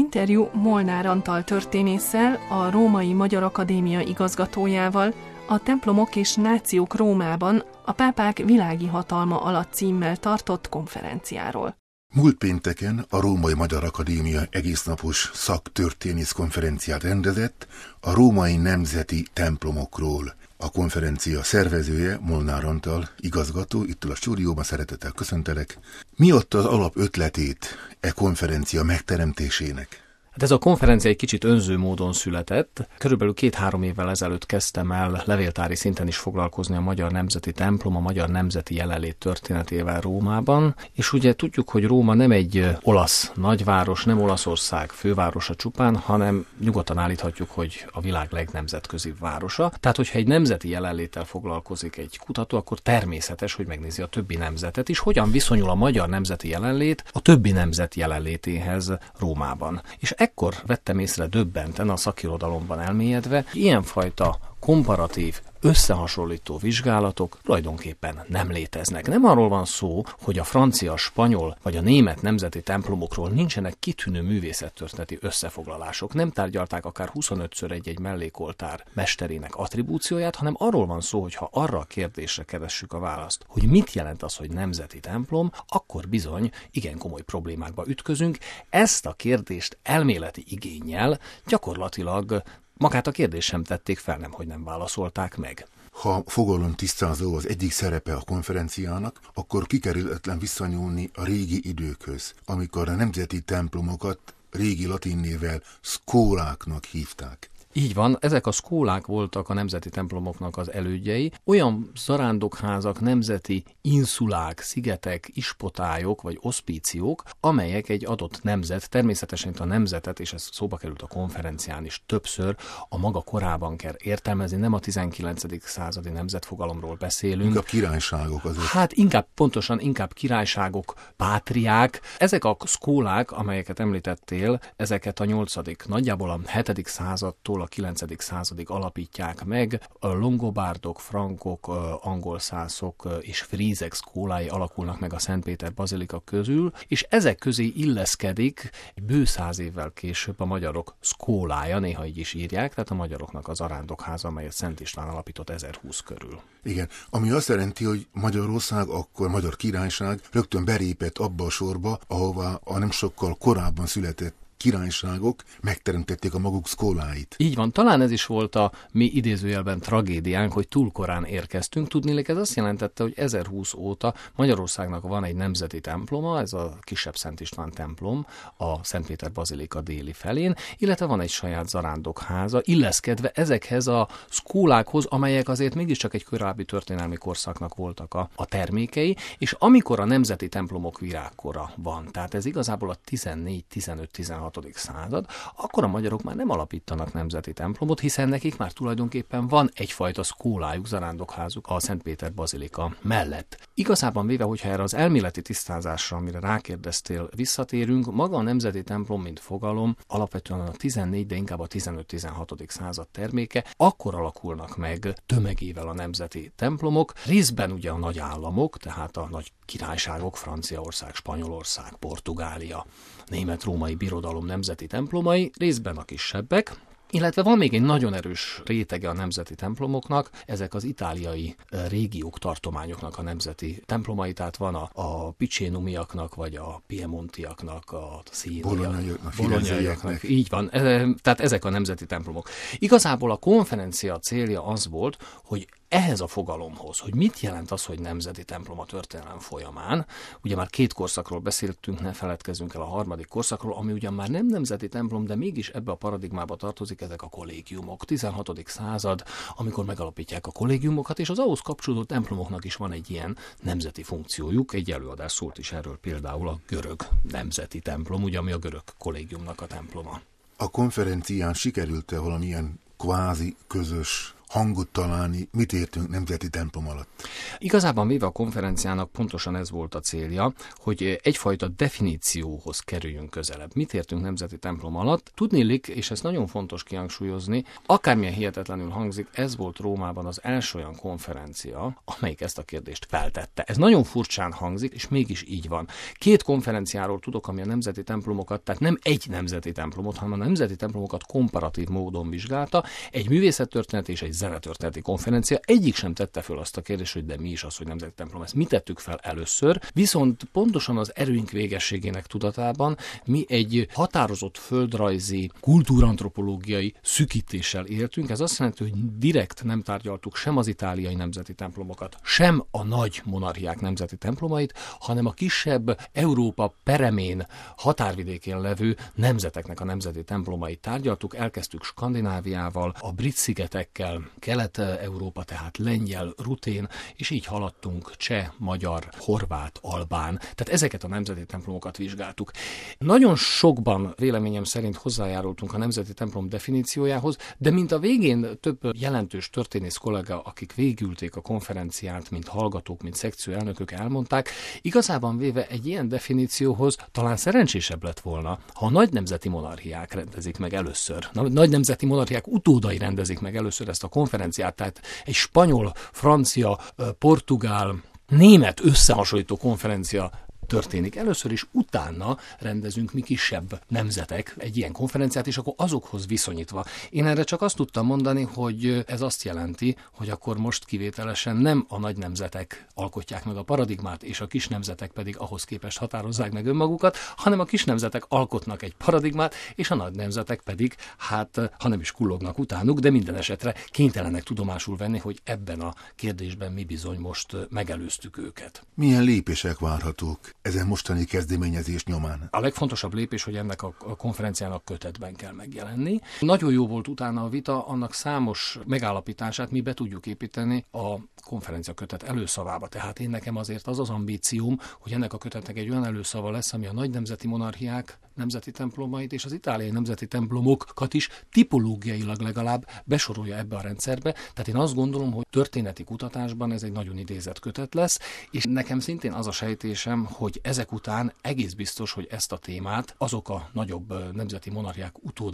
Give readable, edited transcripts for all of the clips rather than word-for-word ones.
interjú Molnár Antal történésszel, a Római Magyar Akadémia igazgatójával, a Templomok és nációk Rómában a pápák világi hatalma alatt címmel tartott konferenciáról. Múlt pénteken a Római Magyar Akadémia egésznapos szaktörténész konferenciát rendezett a római nemzeti templomokról. A konferencia szervezője, Molnár Antal igazgató, itt a stúdióban, szeretettel köszöntelek. Mi adta az alap ötletét konferencia megteremtésének? Hát ez a konferencia egy kicsit önző módon született. Körülbelül 2-3 évvel ezelőtt kezdtem el levéltári szinten is foglalkozni a Magyar Nemzeti Templom, a Magyar Nemzeti Jelenlét történetével Rómában, és ugye tudjuk, hogy Róma nem egy olasz nagyváros, nem Olaszország fővárosa csupán, hanem nyugodtan állíthatjuk, hogy a világ legnemzetközibb városa. Tehát, hogyha egy nemzeti jelenléttel foglalkozik egy kutató, akkor természetes, hogy megnézi a többi nemzetet is, hogyan viszonyul a magyar nemzeti jelenlét a többi nemzet jelenlétéhez Rómában. És ekkor vettem észre döbbenten a szakirodalomban elmélyedve, ilyenfajta komparatív, összehasonlító vizsgálatok tulajdonképpen nem léteznek. Nem arról van szó, hogy a francia, spanyol vagy a német nemzeti templomokról nincsenek kitűnő művészettörténeti összefoglalások. Nem tárgyalták akár 25-ször egy mellékoltár mesterének attribúcióját, hanem arról van szó, hogy ha arra a kérdésre keressük a választ, hogy mit jelent az, hogy nemzeti templom, akkor bizony igen komoly problémákba ütközünk. Ezt a kérdést elméleti igénnyel gyakorlatilag magát a kérdést sem tették fel, nemhogy nem válaszolták meg. Ha fogalom tisztázó az egyik szerepe a konferenciának, akkor kikerülhetetlen visszanyúlni a régi időkhöz, amikor a nemzeti templomokat régi latin névvel szkóláknak hívták. Így van, ezek a szkólák voltak a nemzeti templomoknak az elődjei, olyan zarándokházak, nemzeti inszulák, szigetek, ispotályok vagy oszpíciók, amelyek egy adott nemzet, természetesen a nemzetet, és ez szóba került a konferencián is többször, a maga korában kell értelmezni, nem a 19. századi nemzetfogalomról beszélünk. Inkább királyságok azért. Hát inkább királyságok, pátriák. Ezek a szkólák, amelyeket említettél, ezeket a 8., nagyjából a 7. századtól a 9. századig alapítják meg, a longobárdok, frankok, angolszászok és frízek szkólái alakulnak meg a Szentpéter bazilika közül, és ezek közé illeszkedik bő 100 évvel később a magyarok szkólája, néha így is írják, tehát a magyaroknak az arándokháza, amelyet Szent István alapított 1020 körül. Igen, ami azt jelenti, hogy Magyarország, akkor Magyar Királyság rögtön belépett abba a sorba, ahová a nem sokkal korábban született királyságok megteremtették a maguk szkóláit. Így van, talán ez is volt a mi idézőjelben tragédiánk, hogy túl korán érkeztünk. Tudniillik, ez azt jelentette, hogy 1020 óta Magyarországnak van egy nemzeti temploma, ez a kisebb Szent István templom, a Szentpéter bazilika déli felén, illetve van egy saját zarándokháza, illeszkedve ezekhez a szkólákhoz, amelyek azért mégiscsak egy korábbi történelmi korszaknak voltak a termékei, és amikor a nemzeti templomok virágkora van, tehát ez igazából a 14, 15, 16. század, akkor a magyarok már nem alapítanak nemzeti templomot, hiszen nekik már tulajdonképpen van egyfajta szkólájuk, zarándokházuk a Szentpéter bazilika mellett. Igazában véve, hogyha erre az elméleti tisztázásra, amire rákérdeztél, visszatérünk, maga a nemzeti templom, mint fogalom, alapvetően a 14, de inkább a 15-16. század terméke, akkor alakulnak meg tömegével a nemzeti templomok, részben ugye a nagy államok, tehát a nagy királyságok, Franciaország, Spanyolország, Portugália, Német-Római Birodalom nemzeti templomai, részben a kisebbek, illetve van még egy nagyon erős rétege a nemzeti templomoknak, ezek az itáliai régiók, tartományoknak a nemzeti templomai, tehát van a picénumiaknak, vagy a piemontiaknak, a bolonyaiaknak, így van, tehát ezek a nemzeti templomok. Igazából a konferencia célja az volt, hogy ehhez a fogalomhoz, hogy mit jelent az, hogy nemzeti templom a történelem folyamán, ugye már 2 korszakról beszéltünk, ne feledkezzünk el a 3. korszakról, ami ugyan már nem nemzeti templom, de mégis ebbe a paradigmába tartozik, ezek a kollégiumok. 16. század, amikor megalapítják a kollégiumokat, és az ahhoz kapcsolódó templomoknak is van egy ilyen nemzeti funkciójuk. Egy előadás szólt is erről, például a görög nemzeti templom, ugye, ami a görög kollégiumnak a temploma. A konferencián sikerült-e valamilyen kvázi közös hangot találni, mit értünk nemzeti templom alatt? Igazában véve a konferenciának pontosan ez volt a célja, hogy egyfajta definícióhoz kerüljünk közelebb. Mit értünk nemzeti templom alatt? Tudniillik, és ez nagyon fontos kihangsúlyozni, akármilyen hihetetlenül hangzik, ez volt Rómában az első olyan konferencia, amelyik ezt a kérdést feltette. Ez nagyon furcsán hangzik, és mégis így van. 2 konferenciáról tudok, ami a nemzeti templomokat, tehát nem egy nemzeti templomot, hanem a nemzeti templomokat komparatív módon vizsgálta, egy művészettörténeti és egy zenetörténeti konferencia. Egyik sem tette föl azt a kérdést, hogy de mi is az, hogy nemzeti templom. Ezt mi tettük fel először, viszont pontosan az erőink végességének tudatában mi egy határozott földrajzi, kultúrantropológiai szűkítéssel éltünk. Ez azt jelenti, hogy direkt nem tárgyaltuk sem az itáliai nemzeti templomokat, sem a nagy monarchiák nemzeti templomait, hanem a kisebb Európa peremén, határvidékén levő nemzeteknek a nemzeti templomait tárgyaltuk. Elkezdtük Skandináviával, a Brit-szigetekkel, Kelet-Európa, tehát lengyel, rutén, és így haladtunk cseh, magyar, horvát, albán. Tehát ezeket a nemzeti templomokat vizsgáltuk. Nagyon sokban véleményem szerint hozzájárultunk a nemzeti templom definíciójához, de mint a végén több jelentős történész kollega, akik végülték a konferenciát, mint hallgatók, mint szekcióelnökök elmondták, igazában véve egy ilyen definícióhoz talán szerencsésebb lett volna, ha a nagy nemzeti monarchiák rendezik meg először. A nagy nemzeti monarchiák utódai rendezik meg először ezt a konferenciát, tehát egy spanyol, francia, portugál, német összehasonlító konferencia történik először, és utána rendezünk mi kisebb nemzetek egy ilyen konferenciát, és akkor azokhoz viszonyítva. Én erre csak azt tudtam mondani, hogy ez azt jelenti, hogy akkor most kivételesen nem a nagy nemzetek alkotják meg a paradigmát, és a kis nemzetek pedig ahhoz képest határozzák meg önmagukat, hanem a kis nemzetek alkotnak egy paradigmát, és a nagy nemzetek pedig, hát, ha nem is kullognak utánuk, de minden esetre kénytelenek tudomásul venni, hogy ebben a kérdésben mi bizony most megelőztük őket. Milyen lépések várhatók ezen mostani kezdeményezés nyomán? A legfontosabb lépés, hogy ennek a konferenciának kötetben kell megjelenni. Nagyon jó volt utána a vita, annak számos megállapítását mi be tudjuk építeni a konferencia kötet előszavába. Tehát én nekem azért az az ambícióm, hogy ennek a kötetnek egy olyan előszava lesz, ami a nagy nemzeti monarchiák nemzeti templomait és az itáliai nemzeti templomokat is tipológiailag legalább besorolja ebbe a rendszerbe. Tehát én azt gondolom, hogy történeti kutatásban ez egy nagyon idézett kötet lesz, és nekem szintén az a sejtésem, hogy ezek után egész biztos, hogy ezt a témát azok a nagyobb nemzeti monarchiák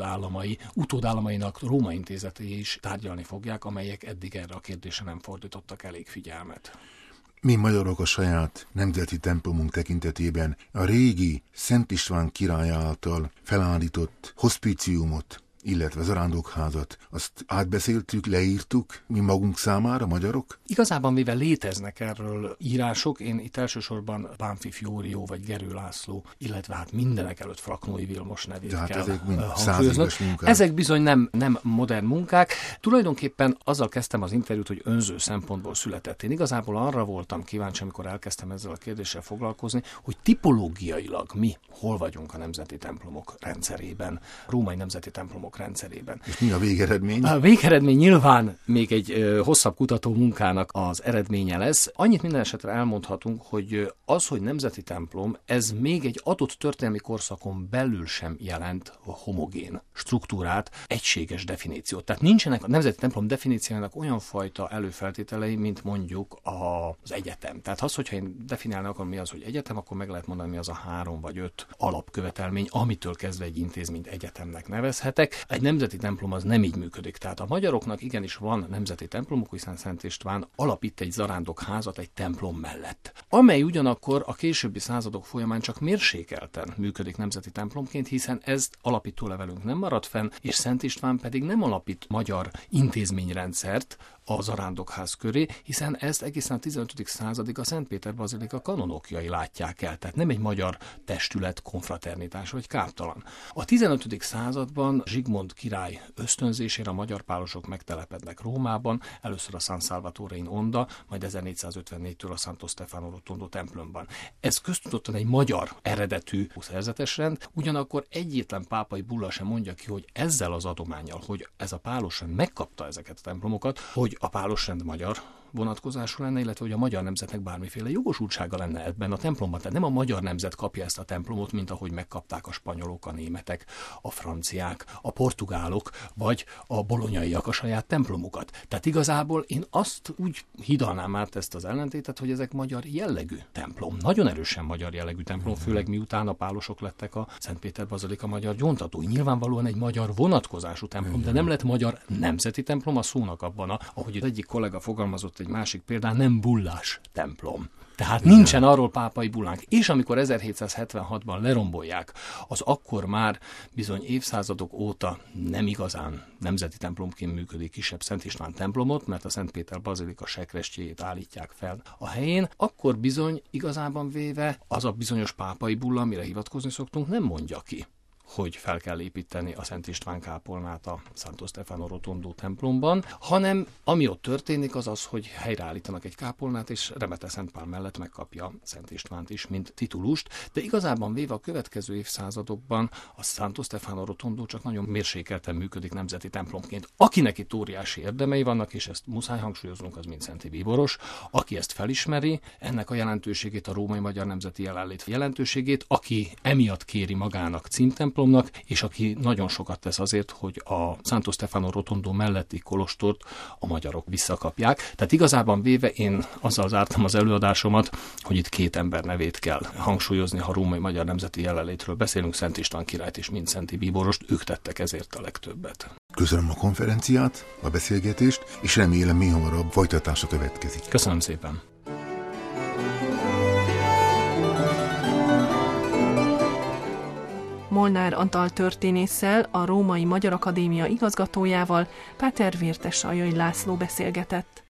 utódállamainak Róma intézetei is tárgyalni fogják, amelyek eddig erre a kérdésre nem fordítottak elég figyelmet. Mi magyarok a saját nemzeti templomunk tekintetében a régi Szent István király által felállított hospíciumot, illetve zarándokházat, azt átbeszéltük, leírtuk mi magunk számára, magyarok? Igazában véve léteznek erről írások, én itt elsősorban Bánffy Fjórió vagy Gerő László, illetve hát mindenek előtt Fraknói Vilmos nevét hát kell ezek mind hangsúlyoznod. Ezek bizony nem modern munkák. Tulajdonképpen azzal kezdtem az interjút, hogy önző szempontból született. Én igazából arra voltam kíváncsi, amikor elkezdtem ezzel a kérdéssel foglalkozni, hogy tipológiailag mi hol vagyunk a nemzeti templomok rendszerében, római nemzeti templomok rendszerében. És mi a végeredmény? A végeredmény nyilván még egy hosszabb kutató munkának az eredménye lesz. Annyit minden esetre elmondhatunk, hogy az, hogy nemzeti templom, ez még egy adott történelmi korszakon belül sem jelent homogén struktúrát, egységes definíciót. Tehát nincsenek a nemzeti templom definíciójának olyan fajta előfeltételei, mint mondjuk az egyetem. Tehát az, hogyha én definiálni akarom, mi az, hogy egyetem, akkor meg lehet mondani, mi az a 3 vagy 5 alapkövetelmény, amitől kezdve egy intézményt egyetemnek nevezhetek. Egy nemzeti templom az nem így működik. Tehát a magyaroknak igenis van nemzeti templomuk, hiszen Szent István alapít egy zarándokházat egy templom mellett, amely ugyanakkor a későbbi századok folyamán csak mérsékelten működik nemzeti templomként, hiszen ez alapító levelünk nem marad fenn, és Szent István pedig nem alapít magyar intézményrendszert a zarándokház köré, hiszen ezt egészen a 15. századig a Szentpéter bazilika kanonokjai látják el, tehát nem egy magyar testület, konfraternitás vagy káptalan. A 15. században Zsigmond király ösztönzésére a magyar pálosok megtelepednek Rómában, először a San Salvatore in Onda, majd 1454-től a Santo Stefano Rotondo templomban. Ez köztudottan egy magyar eredetű szerzetesrend, ugyanakkor egyetlen pápai bulla sem mondja ki, hogy ezzel az adománnyal, hogy ez a pálosrend megkapta ezeket a templomokat, hogy a pálosrend magyar vonatkozású lenne, illetve hogy a magyar nemzetnek bármiféle jogosultsága lenne ebben a templomban. Tehát nem a magyar nemzet kapja ezt a templomot, mint ahogy megkapták a spanyolok, a németek, a franciák, a portugálok, vagy a bolonyaiak a saját templomukat. Tehát igazából én azt úgy hidalnám át ezt az ellentétet, hogy ezek magyar jellegű templom. Nagyon erősen magyar jellegű templom, főleg miután a pálosok lettek a Szentpéter bazilika magyar gyóntatói. Nyilvánvalóan egy magyar vonatkozású templom, de nem lett magyar nemzeti templom a szónak abban, ahogy az egyik kollega fogalmazott egy másik példán, nem bullás templom. Tehát nincsen arról pápai bullánk. És amikor 1776-ban lerombolják az akkor már bizony évszázadok óta nem igazán nemzeti templomként működő kisebb Szent István templomot, mert a Szentpéter bazilika sekrestjéjét állítják fel a helyén, akkor bizony igazában véve az a bizonyos pápai bulla, amire hivatkozni szoktunk, nem mondja ki, hogy fel kell építeni a Szent István kápolnát a Santo Stefano Rotondo templomban, hanem ami ott történik az az, hogy helyreállítanak egy kápolnát, és Remete Szent Pál mellett megkapja Szent Istvánt is, mint titulust, de igazában véve a következő évszázadokban a Santo Stefano Rotondo csak nagyon mérsékelten működik nemzeti templomként. Akinek itt óriási érdemei vannak, és ezt muszáj hangsúlyoznunk, az Mindszenty bíboros, aki ezt felismeri, ennek a jelentőségét, a római magyar nemzeti jelenlét jelentőségét, aki emiatt kéri magának címtemplomnak, és aki nagyon sokat tesz azért, hogy a Santo Stefano Rotondo melletti kolostort a magyarok visszakapják. Tehát igazában véve én azzal zártam az előadásomat, hogy itt két ember nevét kell hangsúlyozni, ha római magyar nemzeti jelenlétről beszélünk, Szent István királyt és Mindszenty bíborost, ők tettek ezért a legtöbbet. Köszönöm a konferenciát, a beszélgetést, és remélem mi hamarabb folytatása következik. Köszönöm szépen. Molnár Antal történésszel, a Római Magyar Akadémia igazgatójával Páter Vértes Aljai László beszélgetett.